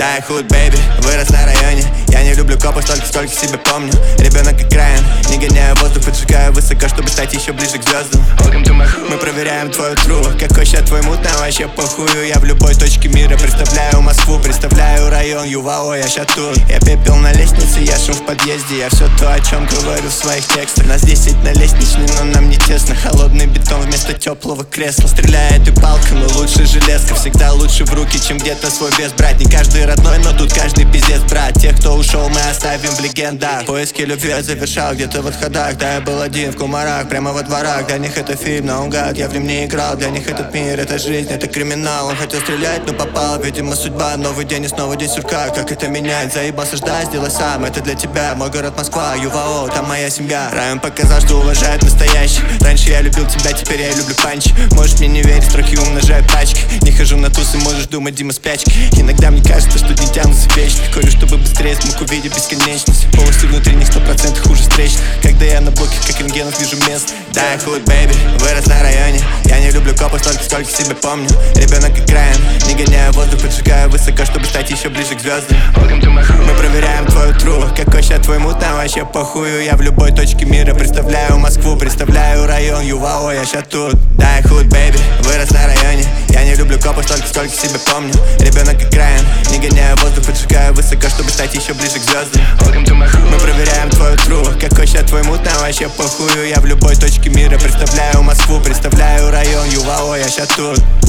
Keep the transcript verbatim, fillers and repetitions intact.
Да, худ, бэйби, вырос на районе. Я не люблю копов, только столько себя помню. Ребенок экран, не гоняю воздух, поджигаю высоко, чтобы стать еще ближе к звездам. Мы проверяем твою тру. Какой счет твой мут, нам вообще похую. Я в любой точке мира представляю Москву, представляю район ЮВАО, я ща тут. Я пепел на лестнице, я шум в подъезде. Я все то, о чем говорю в своих текстах. Нас десять на лестничной, но нам не тесно. Холодный бетон вместо теплого кресла. Стреляет и палка, но лучше железка. Всегда лучше в руки, чем где-то свой вес брать. Не каждый родной, но тут каждый пиздец, брат. Тех, кто ушел, мы оставим в легендах. Поиски любви я завершал где-то в отходах. Да, я был один в кумарах, прямо во дворах. Для них это фильм наугад, я в нем не играл. Для них этот мир, это жизнь, это криминал. Он хотел стрелять, но попал, видимо судьба. Новый день и снова день сурка, как это менять? Заебался ждать, сделай сам, это для тебя. Мой город Москва, ЮВАО, там моя семья. Район показал, что уважает настоящий. Раньше я любил тебя, теперь я люблю панч. Можешь мне не верить, строки умножаю пачки. Не хожу на тусы, можешь думать, Дима спячки. Иногда мне кажется, что дни тянутся вечно. Курю, чтобы быстрее смог увидеть бесконечность. Полностью внутренних сто процентов хуже встречных. Когда я на блоке, как рентгенов, вижу место. Да, я худ, бэйби, вырос на районе. Я не люблю копов, только сколько себя помню. Ребенок экран, не гоняю воздух, поджигаю высоко, чтобы стать еще ближе к звездам. Мы проверяем твою тру. Какой счет твой мут, нам вообще похую. Я в любой точке мира представляю Москву, представляю район ЮВАО, я ща тут. Да, я худ, бэйби, вырос на районе. Я не люблю копов, только сколько себя помню. Ребенок экран, не гоняю воздух, поджигаю высоко, чтобы стать еще ближе к звездам. Мы проверяем твою тру. Какой счет твой мут, нам вообще похую. Я в любой точке мира представляю Москву, представляю район ЮВАО, я ща тут.